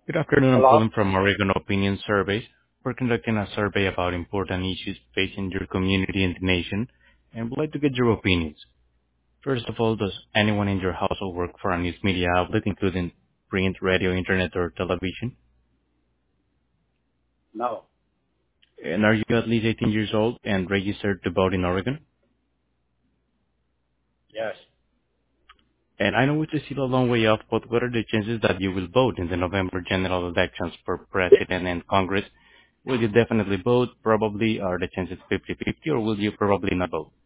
Good afternoon. I'm Hello? calling from Oregon Opinion Survey. We're conducting a survey about important issues facing your community and the nation, and would like to get your opinions. First of all, does anyone in your household work for a news media outlet, including print, radio, internet, or television? No. And are you at least 18 years old and registered to vote in Oregon? Yes. And I know it's still a long way off, but what are the chances that you will vote in the November general elections for president and Congress? Will you definitely vote? Probably. Are the chances 50-50, or will you probably not vote?